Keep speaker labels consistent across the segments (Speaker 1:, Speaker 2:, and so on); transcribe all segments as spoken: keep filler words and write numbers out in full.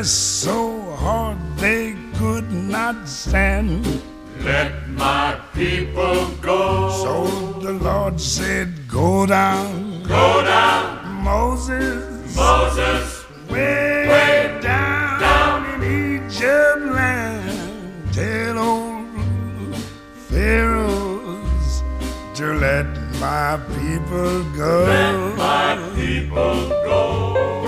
Speaker 1: pressed so hard they could not stand.
Speaker 2: Let my people go.
Speaker 1: So the Lord said, go down,
Speaker 2: Go down,
Speaker 1: Moses,
Speaker 2: Moses,
Speaker 1: way,
Speaker 2: way
Speaker 1: down,
Speaker 2: down
Speaker 1: in Egypt land. Tell old Pharaohs to let my people go.
Speaker 2: let my people go.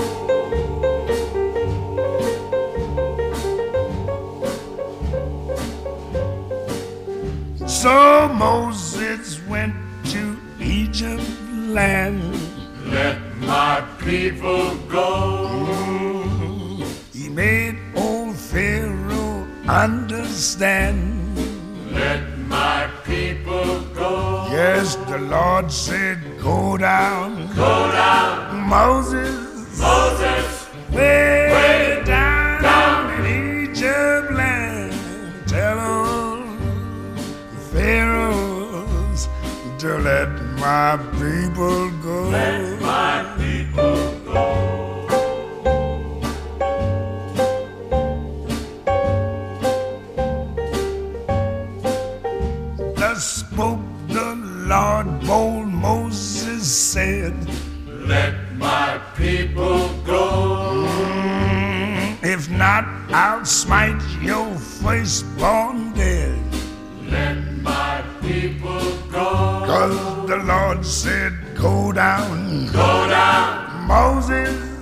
Speaker 1: So Moses went to Egypt land.
Speaker 2: Let my people go.
Speaker 1: He made old Pharaoh understand.
Speaker 2: Let my people go.
Speaker 1: Yes, the Lord said, go down,
Speaker 2: Go down,
Speaker 1: Moses,
Speaker 2: Moses,
Speaker 1: way,
Speaker 2: way
Speaker 1: down,
Speaker 2: down
Speaker 1: in Egypt land. Tell old Pharaohs to let my people go.
Speaker 2: let my people go.
Speaker 1: Thus spoke the Lord, bold Moses said,
Speaker 2: Let my people go.
Speaker 1: if not, I'll smite your firstborn dead.
Speaker 2: Let my people go.
Speaker 1: Cause the Lord said, go down,
Speaker 2: Go down,
Speaker 1: Moses,